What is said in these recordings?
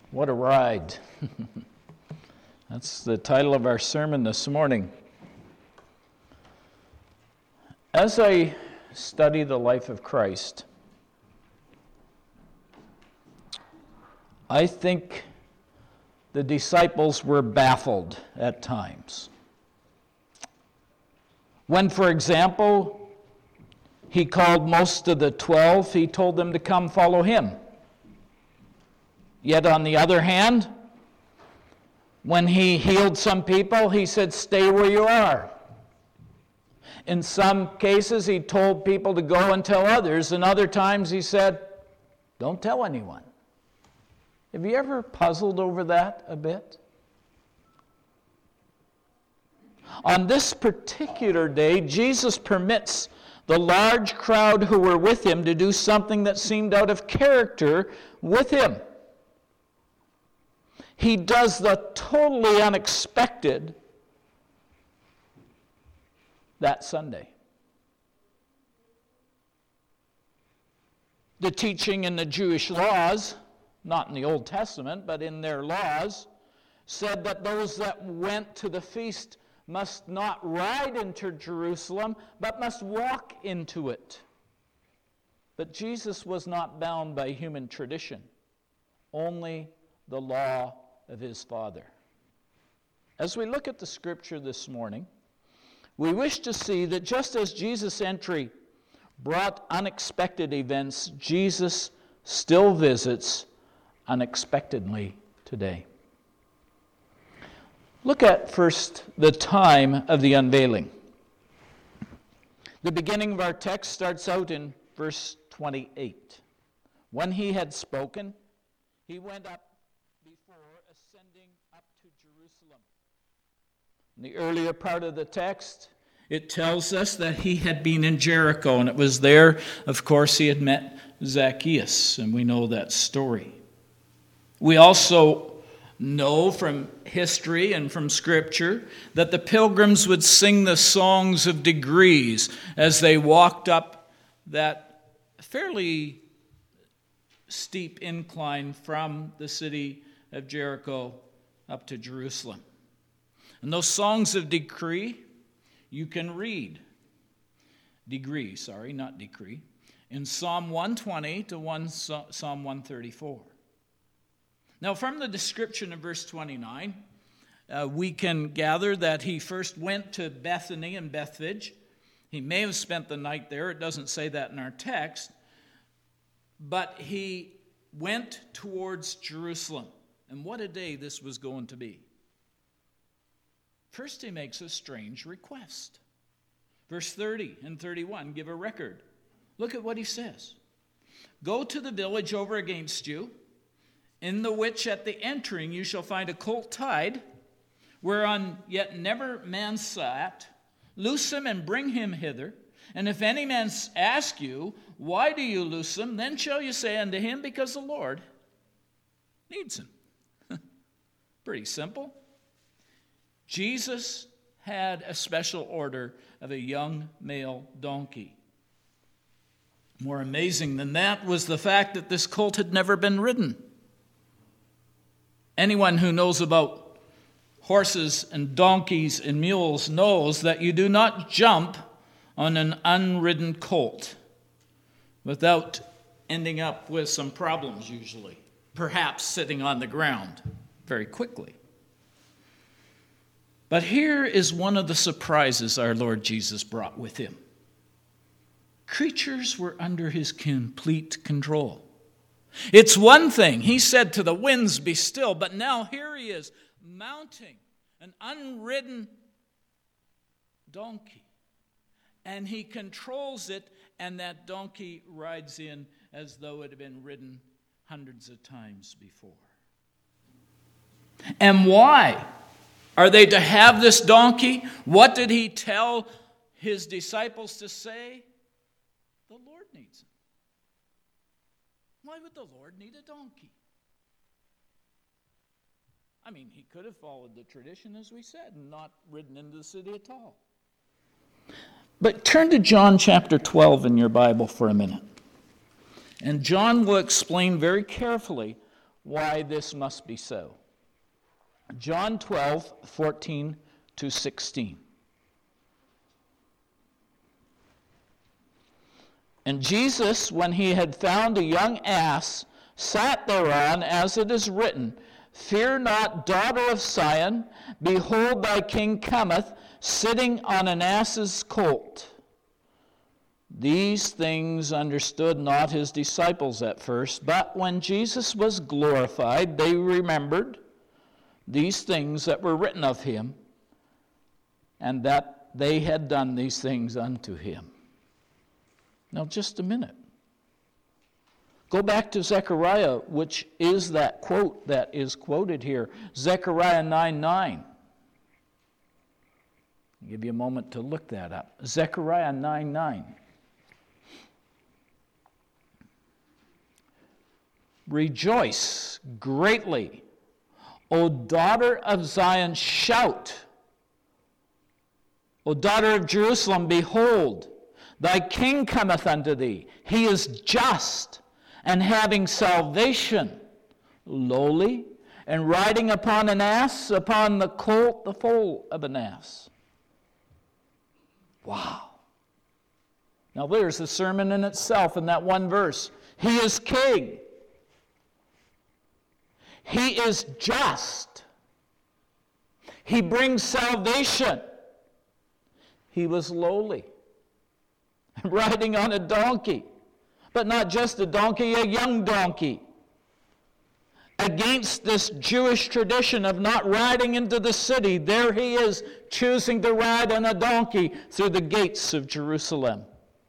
What a ride. That's the title of our sermon this morning. As I study the life of Christ, I think the disciples were baffled at times. When, for example, he called most of the 12, he told them to come follow him. Yet on the other hand, when he healed some people, he said, stay where you are. In some cases, he told people to go and tell others, and other times he said, don't tell anyone. Have you ever puzzled over that a bit? On this particular day, Jesus permits the large crowd who were with him to do something that seemed out of character with him. He does the totally unexpected that Sunday. The teaching in the Jewish laws, not in the Old Testament, but in their laws, said that those that went to the feast must not ride into Jerusalem, but must walk into it. But Jesus was not bound by human tradition, only the law of his Father. As we look at the scripture this morning, we wish to see that just as Jesus' entry brought unexpected events, Jesus still visits unexpectedly today. Look at first the time of the unveiling. The beginning of our text starts out in verse 28. When he had spoken, he went up before ascending up to Jerusalem. In the earlier part of the text, it tells us that he had been in Jericho, and it was there, of course, he had met Zacchaeus, and we know that story. We also know from history and from Scripture that the pilgrims would sing the songs of degrees as they walked up that fairly steep incline from the city of Jericho up to Jerusalem. And those songs of decree, you can read. Not decree. In Psalm 120 to Psalm 134. Now, from the description of verse 29, we can gather that he first went to Bethany and Bethphage. He may have spent the night there. It doesn't say that in our text. But he went towards Jerusalem. And what a day this was going to be. First, he makes a strange request. Verse 30 and 31 give a record. Look at what he says. Go to the village over against you, in the which at the entering you shall find a colt tied, whereon yet never man sat. Loose him and bring him hither. And if any man ask you, why do you loose him? Then shall you say unto him, because the Lord needs him. Pretty simple. Jesus had a special order of a young male donkey. More amazing than that was the fact that this colt had never been ridden. Anyone who knows about horses and donkeys and mules knows that you do not jump on an unridden colt without ending up with some problems usually, perhaps sitting on the ground very quickly. But here is one of the surprises our Lord Jesus brought with him. Creatures were under his complete control. It's one thing, he said to the winds, be still, but now here he is mounting an unridden donkey. And he controls it, and that donkey rides in as though it had been ridden hundreds of times before. And why are they to have this donkey? What did he tell his disciples to say? The Lord needs him. Why would the Lord need a donkey? I mean, he could have followed the tradition, as we said, and not ridden into the city at all. But turn to John chapter 12 in your Bible for a minute. And John will explain very carefully why this must be so. John 12:14-16. And Jesus, when he had found a young ass, sat thereon, as it is written, Fear not, daughter of Sion, behold, thy king cometh, sitting on an ass's colt. These things understood not his disciples at first, but when Jesus was glorified, they remembered these things that were written of him, and that they had done these things unto him. Now, just a minute. Go back to Zechariah, which is that quote that is quoted here. Zechariah 9:9. I'll give you a moment to look that up. Zechariah 9:9. Rejoice greatly, O daughter of Zion, shout. O daughter of Jerusalem, behold, thy king cometh unto thee. He is just and having salvation, lowly, and riding upon an ass, upon the colt, the foal of an ass. Wow. Now there's the sermon in itself in that one verse. He is king. He is just. He brings salvation. He was lowly, riding on a donkey, but not just a donkey, a young donkey. Against this Jewish tradition of not riding into the city, there he is choosing to ride on a donkey through the gates of Jerusalem.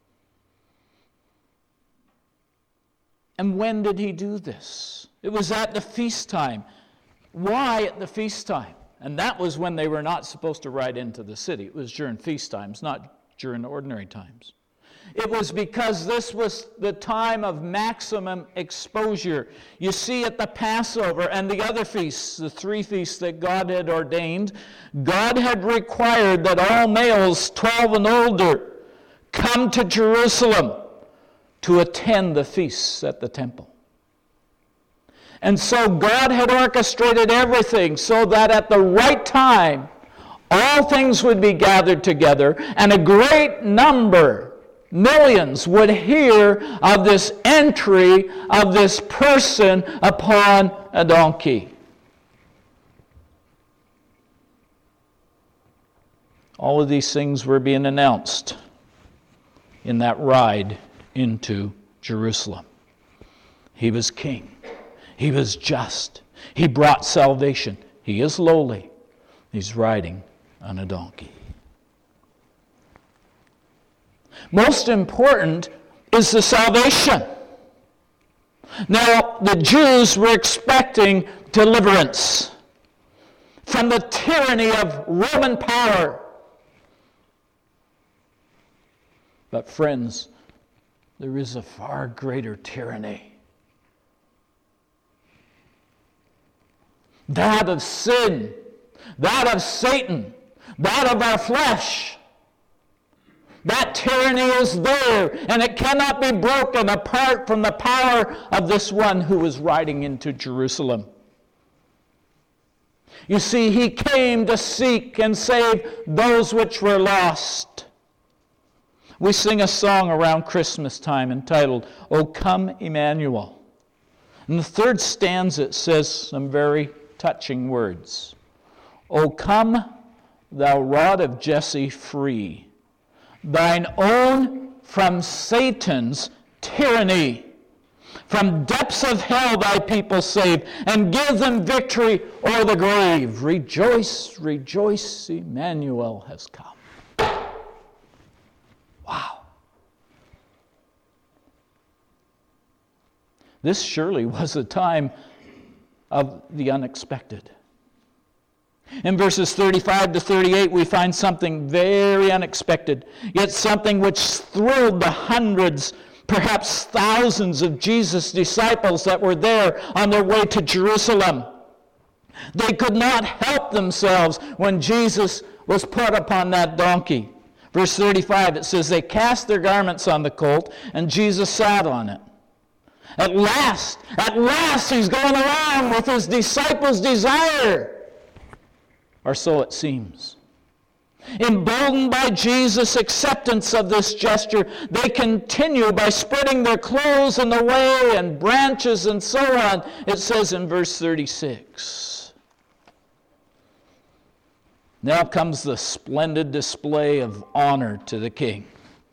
And when did he do this? It was at the feast time. Why at the feast time? And that was when they were not supposed to ride into the city. It was during feast times, not during ordinary times. It was because this was the time of maximum exposure. You see, at the Passover and the other feasts, the 3 feasts that God had ordained, God had required that all males 12 and older come to Jerusalem to attend the feasts at the temple. And so God had orchestrated everything so that at the right time, all things would be gathered together, and a great number, millions, would hear of this entry of this person upon a donkey. All of these things were being announced in that ride into Jerusalem. He was king. He was just. He brought salvation. He is lowly. He's riding on a donkey. Most important is the salvation. Now, the Jews were expecting deliverance from the tyranny of Roman power. But friends, there is a far greater tyranny. That of sin, that of Satan, that of our flesh. That tyranny is there, and it cannot be broken apart from the power of this one who is riding into Jerusalem. You see, he came to seek and save those which were lost. We sing a song around Christmas time entitled, O Come Emmanuel. In the 3rd stanza it says some very touching words. O come, thou rod of Jesse free, thine own from Satan's tyranny. From depths of hell thy people save, and give them victory o'er the grave. Rejoice, rejoice, Emmanuel has come. Wow. This surely was a time of the unexpected. In verses 35 to 38, we find something very unexpected, yet something which thrilled the hundreds, perhaps thousands of Jesus' disciples that were there on their way to Jerusalem. They could not help themselves when Jesus was put upon that donkey. Verse 35, it says, they cast their garments on the colt, and Jesus sat on it. At last, he's going along with his disciples' desire. Or so it seems. Emboldened by Jesus' acceptance of this gesture, they continue by spreading their clothes in the way and branches and so on. It says in verse 36. Now comes the splendid display of honor to the king.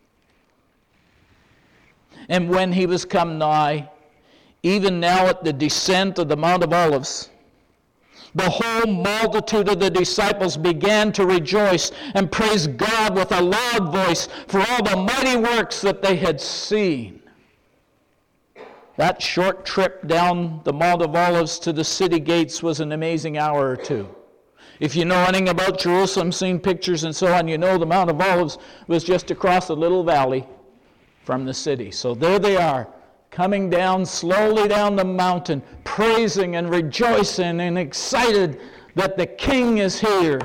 And when he was come nigh, even now at the descent of the Mount of Olives, the whole multitude of the disciples began to rejoice and praise God with a loud voice for all the mighty works that they had seen. That short trip down the Mount of Olives to the city gates was an amazing hour or two. If you know anything about Jerusalem, seen pictures and so on, you know the Mount of Olives was just across a little valley from the city. So there they are, coming down slowly down the mountain, praising and rejoicing and excited that the king is here.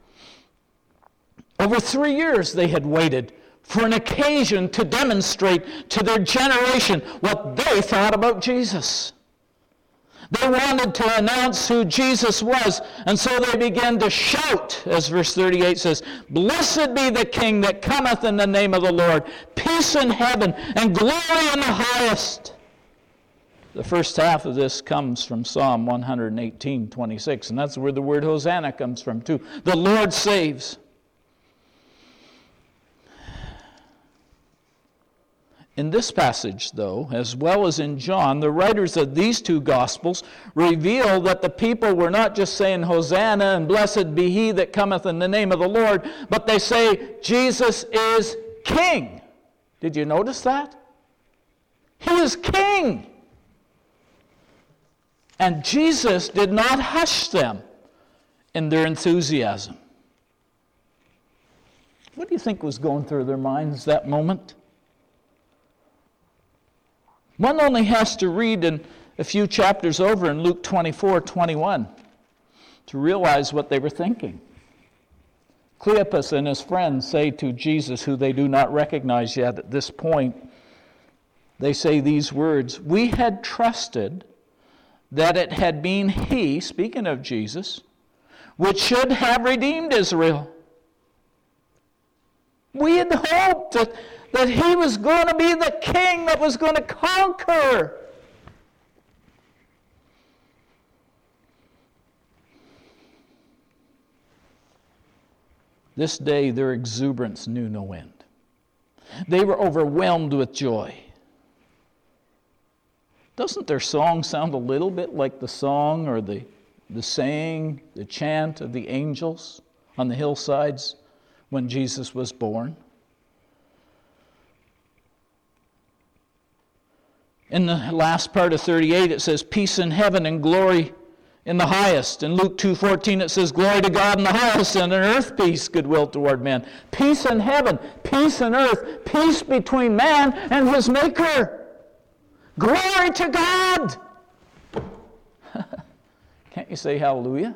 Over 3 years they had waited for an occasion to demonstrate to their generation what they thought about Jesus. They wanted to announce who Jesus was, and so they began to shout, as verse 38 says, "Blessed be the King that cometh in the name of the Lord, peace in heaven and glory in the highest." The first half of this comes from Psalm 118:26, and that's where the word Hosanna comes from too. The Lord saves. In this passage, though, as well as in John, the writers of these two Gospels reveal that the people were not just saying Hosanna and blessed be he that cometh in the name of the Lord, but they say Jesus is King. Did you notice that? He is King. And Jesus did not hush them in their enthusiasm. What do you think was going through their minds that moment? One only has to read in a few chapters over in Luke 24:21 to realize what they were thinking. Cleopas and his friends say to Jesus, who they do not recognize yet at this point, they say these words, "We had trusted that it had been he," speaking of Jesus, "which should have redeemed Israel." We had hoped that he was going to be the king that was going to conquer. This day their exuberance knew no end. They were overwhelmed with joy. Doesn't their song sound a little bit like the song or the saying, the chant of the angels on the hillsides when Jesus was born? In the last part of 38, it says, "Peace in heaven and glory in the highest." In Luke 2:14, it says, "Glory to God in the highest, and on earth peace, goodwill toward men." Peace in heaven, peace in earth, peace between man and his Maker. Glory to God! Can't you say hallelujah?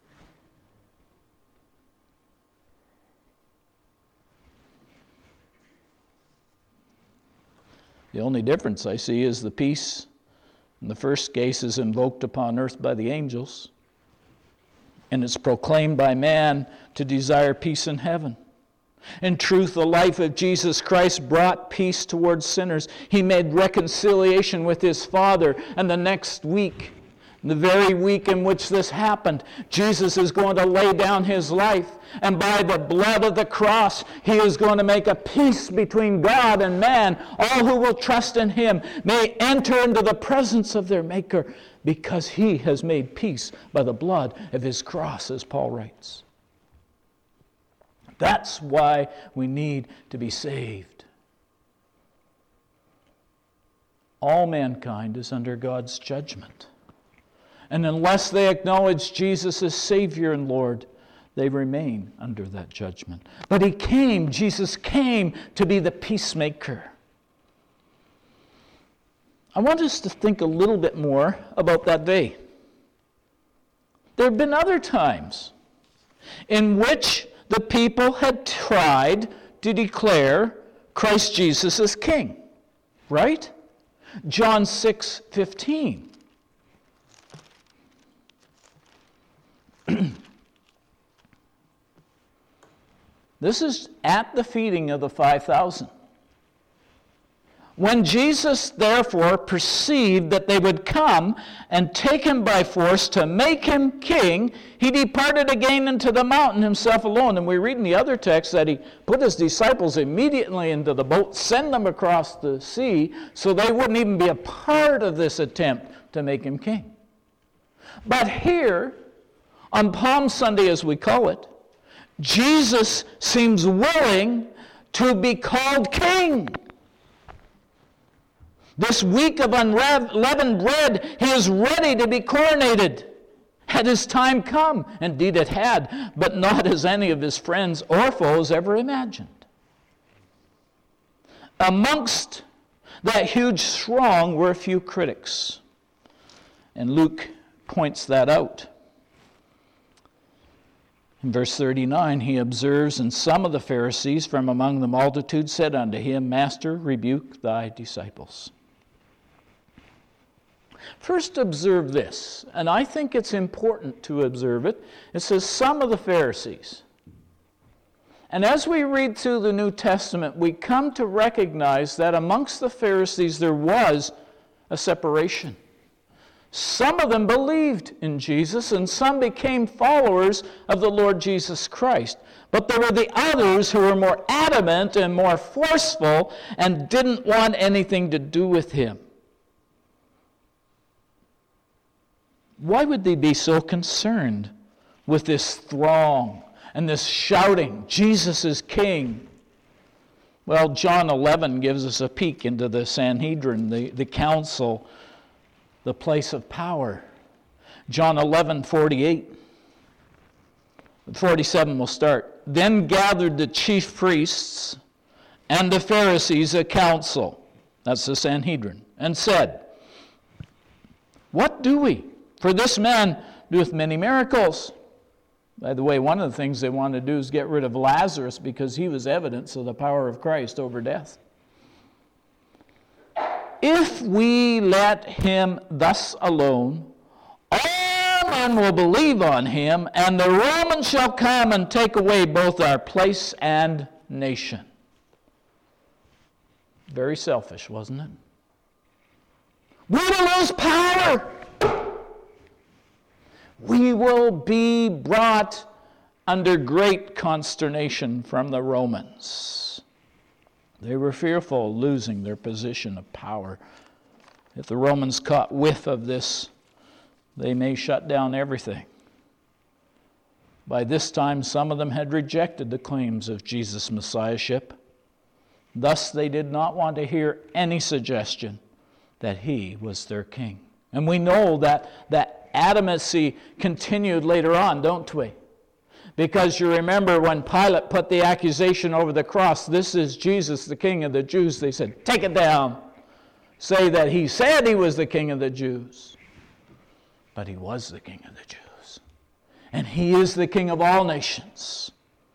The only difference I see is the peace in the first case is invoked upon earth by the angels, and it's proclaimed by man to desire peace in heaven. In truth, the life of Jesus Christ brought peace towards sinners. He made reconciliation with his Father, and the next week, the very week in which this happened, Jesus is going to lay down his life, and by the blood of the cross, he is going to make a peace between God and man. All who will trust in him may enter into the presence of their Maker, because he has made peace by the blood of his cross, as Paul writes. That's why we need to be saved. All mankind is under God's judgment. And unless they acknowledge Jesus as Savior and Lord, they remain under that judgment. But Jesus came to be the peacemaker. I want us to think a little bit more about that day. There have been other times in which the people had tried to declare Christ Jesus as King, right? John 6:15. This is at the feeding of the 5,000. When Jesus, therefore, perceived that they would come and take him by force to make him king, he departed again into the mountain himself alone. And we read in the other text that he put his disciples immediately into the boat, send them across the sea, so they wouldn't even be a part of this attempt to make him king. But here, on Palm Sunday as we call it, Jesus seems willing to be called king. This week of unleavened bread, he is ready to be coronated. Had his time come? Indeed it had, but not as any of his friends or foes ever imagined. Amongst that huge throng were a few critics, and Luke points that out. In verse 39, he observes, and some of the Pharisees from among the multitude said unto him, Master, rebuke thy disciples. First, observe this, and I think it's important to observe it. It says, some of the Pharisees. And as we read through the New Testament, we come to recognize that amongst the Pharisees there was a separation. Some of them believed in Jesus, and some became followers of the Lord Jesus Christ. But there were the others who were more adamant and more forceful and didn't want anything to do with him. Why would they be so concerned with this throng and this shouting, Jesus is king? Well, John 11 gives us a peek into the Sanhedrin, the council, the place of power. John 11:48. 47 will start. Then gathered the chief priests and the Pharisees a council, that's the Sanhedrin, and said, What do we? For this man doeth many miracles. By the way, one of the things they want to do is get rid of Lazarus because he was evidence of the power of Christ over death. If we let him thus alone, all men will believe on him, and the Romans shall come and take away both our place and nation. Very selfish, wasn't it? We will lose power. We will be brought under great consternation from the Romans. They were fearful of losing their position of power. If the Romans caught whiff of this, they may shut down everything. By this time, some of them had rejected the claims of Jesus' Messiahship. Thus, they did not want to hear any suggestion that he was their king. And we know that adamancy continued later on, don't we? Because you remember when Pilate put the accusation over the cross, this is Jesus, the King of the Jews, they said, take it down. Say that he said he was the King of the Jews. But he was the King of the Jews. And he is the King of all nations.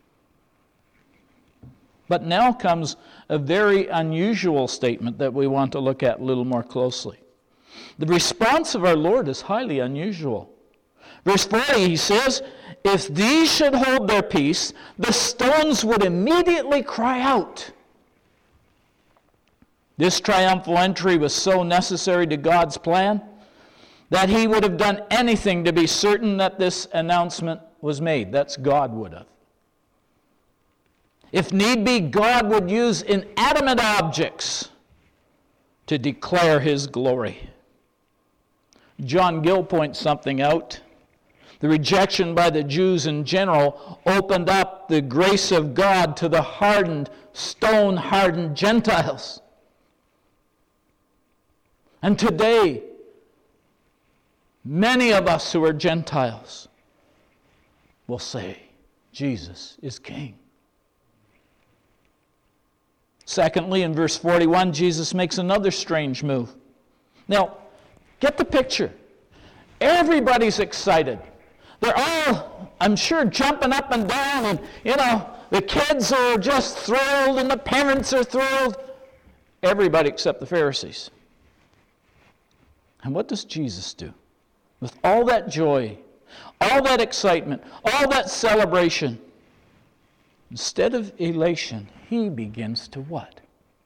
But now comes a very unusual statement that we want to look at a little more closely. The response of our Lord is highly unusual. Verse 40, he says, if these should hold their peace, the stones would immediately cry out. This triumphal entry was so necessary to God's plan that he would have done anything to be certain that this announcement was made. That's God would have. If need be, God would use inanimate objects to declare his glory. John Gill points something out. The rejection by the Jews in general opened up the grace of God to the hardened, stone-hardened Gentiles. And today, many of us who are Gentiles will say, Jesus is King. Secondly, in verse 41, Jesus makes another strange move. Now, get the picture. Everybody's excited. They're all, I'm sure, jumping up and down, and, the kids are just thrilled, and the parents are thrilled. Everybody except the Pharisees. And what does Jesus do? With all that joy, all that excitement, all that celebration, instead of elation, he begins to what?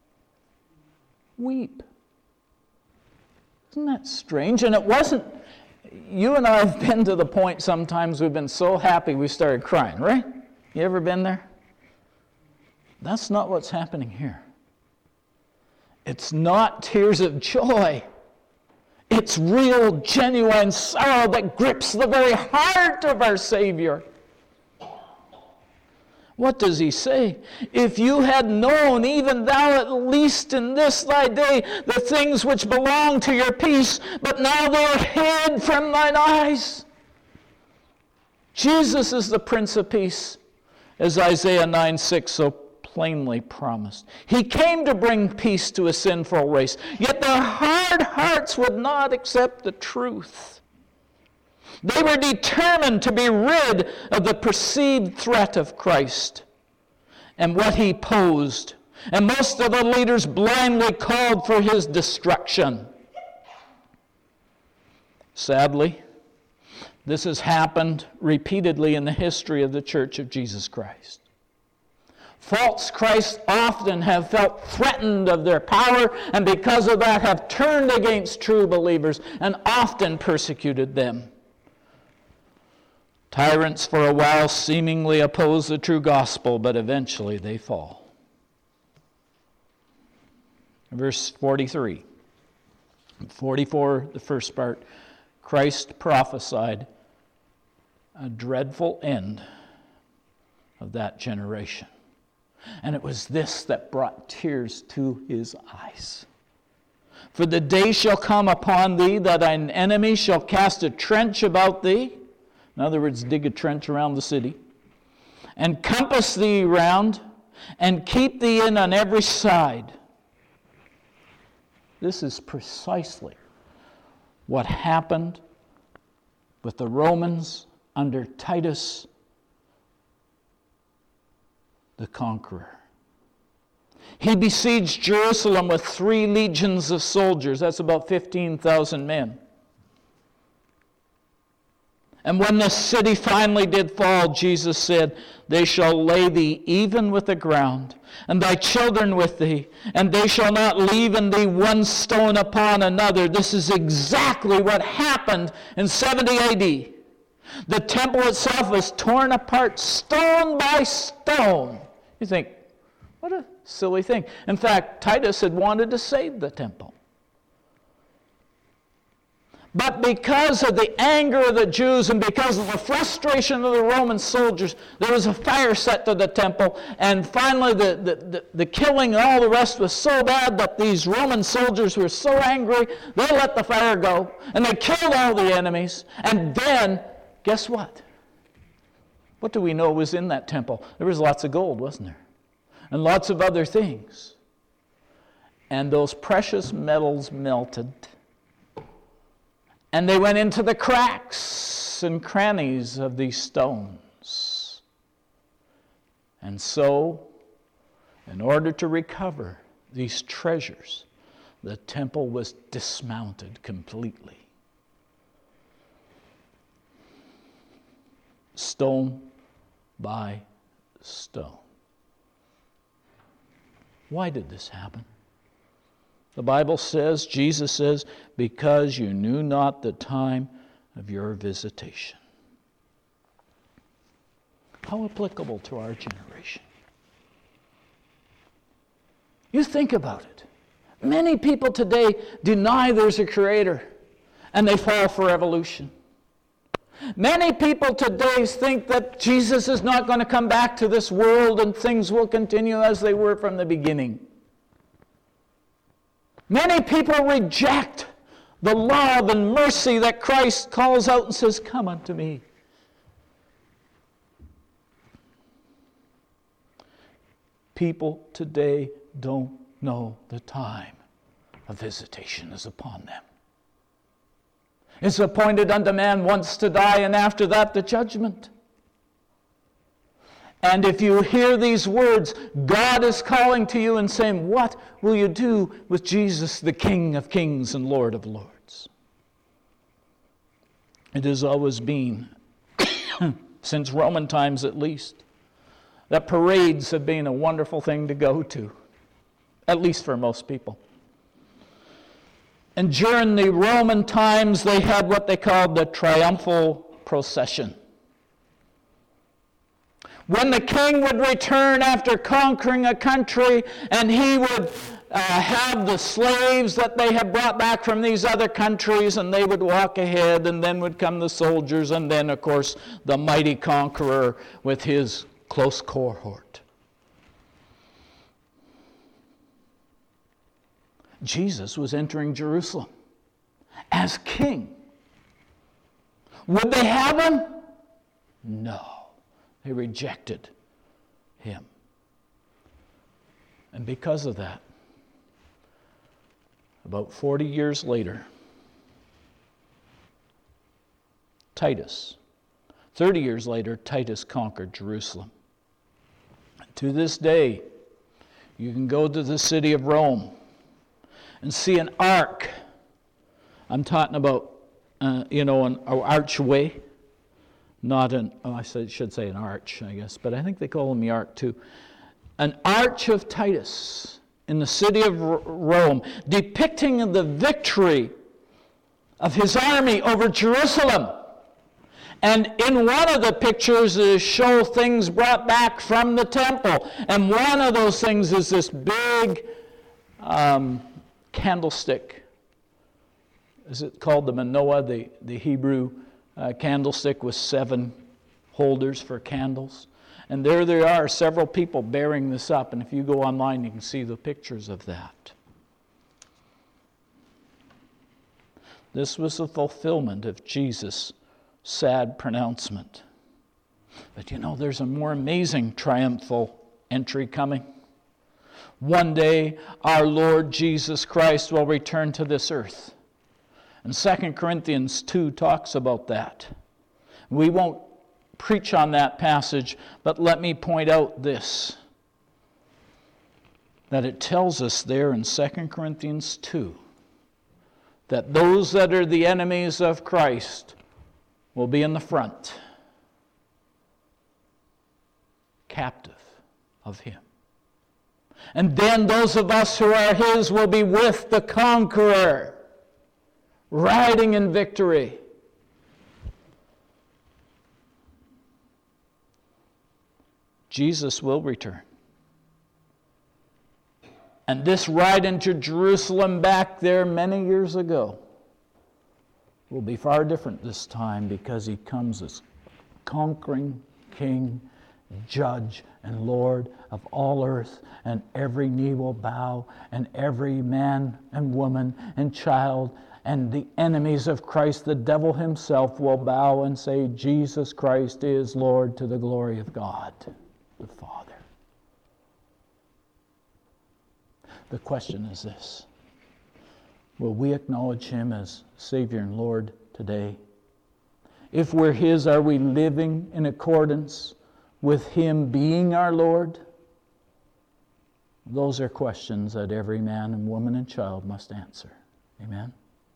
Weep. Isn't that strange? And it wasn't, you and I have been to the point sometimes we've been so happy we started crying, right? You ever been there? That's not what's happening here. It's not tears of joy. It's real, genuine sorrow that grips the very heart of our Savior. What does he say? If you had known, even thou at least in this thy day, the things which belong to your peace, but now they are hid from thine eyes. Jesus is the Prince of Peace, as Isaiah 9:6 so plainly promised. He came to bring peace to a sinful race, yet their hard hearts would not accept the truth. They were determined to be rid of the perceived threat of Christ and what he posed. And most of the leaders blindly called for his destruction. Sadly, this has happened repeatedly in the history of the Church of Jesus Christ. False Christs often have felt threatened of their power, and because of that have turned against true believers and often persecuted them. Tyrants for a while seemingly oppose the true gospel, but eventually they fall. Verse 43. 44, the first part, Christ prophesied a dreadful end of that generation. And it was this that brought tears to his eyes. For the day shall come upon thee that thine enemy shall cast a trench about thee. In other words, dig a trench around the city, and compass thee round, and keep thee in on every side. This is precisely what happened with the Romans under Titus the conqueror. He besieged Jerusalem with 3 legions of soldiers. That's about 15,000 men. And when the city finally did fall, Jesus said, they shall lay thee even with the ground, and thy children with thee, and they shall not leave in thee one stone upon another. This is exactly what happened in 70 AD. The temple itself was torn apart stone by stone. You think, what a silly thing. In fact, Titus had wanted to save the temple. But because of the anger of the Jews and because of the frustration of the Roman soldiers, there was a fire set to the temple. And finally the killing and all the rest was so bad that these Roman soldiers were so angry, they let the fire go. And they killed all the enemies. And then, guess what? What do we know was in that temple? There was lots of gold, wasn't there? And lots of other things. And those precious metals melted. And they went into the cracks and crannies of these stones. And so, in order to recover these treasures, the temple was dismounted completely. Stone by stone. Why did this happen? The Bible says, Jesus says, because you knew not the time of your visitation. How applicable to our generation. You think about it. Many people today deny there's a creator, and they fall for evolution. Many people today think that Jesus is not going to come back to this world and things will continue as they were from the beginning. Many people reject the love and mercy that Christ calls out and says, come unto me. People today don't know the time of visitation is upon them. It's appointed unto man once to die, and after that the judgment. And if you hear these words, God is calling to you and saying, what will you do with Jesus, the King of Kings and Lord of Lords? It has always been, since Roman times at least, that parades have been a wonderful thing to go to, at least for most people. And during the Roman times, they had what they called the triumphal procession. When the king would return after conquering a country, and he would have the slaves that they had brought back from these other countries, and they would walk ahead, and then would come the soldiers, and then, of course, the mighty conqueror with his close cohort. Jesus was entering Jerusalem as king. Would they have him? No. They rejected him. And because of that, about 40 years later, Titus, 30 years later, Titus conquered Jerusalem. To this day, you can go to the city of Rome and see an ark. I'm talking about, an archway, not an, I should say an arch, I guess, but I think they call them the ark too. An arch of Titus in the city of Rome, depicting the victory of his army over Jerusalem. And in one of the pictures show things brought back from the temple. And one of those things is this big candlestick. Is it called the Manoah, the Hebrew candlestick with 7 holders for candles? And there are several people bearing this up. And if you go online, you can see the pictures of that. This was the fulfillment of Jesus' sad pronouncement. But there's a more amazing triumphal entry coming. One day, our Lord Jesus Christ will return to this earth. And 2 Corinthians 2 talks about that. We won't preach on that passage, but let me point out this. That it tells us there in 2 Corinthians 2 that those that are the enemies of Christ will be in the front, captive of him. And then those of us who are his will be with the conqueror, riding in victory. Jesus will return. And this ride into Jerusalem back there many years ago will be far different this time, because he comes as conquering king, judge, and Lord of all earth, and every knee will bow, and every man and woman and child and the enemies of Christ, the devil himself, will bow and say, Jesus Christ is Lord, to the glory of God the Father. The question is this: will we acknowledge him as Savior and Lord today? If we're his, are we living in accordance with him being our Lord? Those are questions that every man and woman and child must answer. Amen.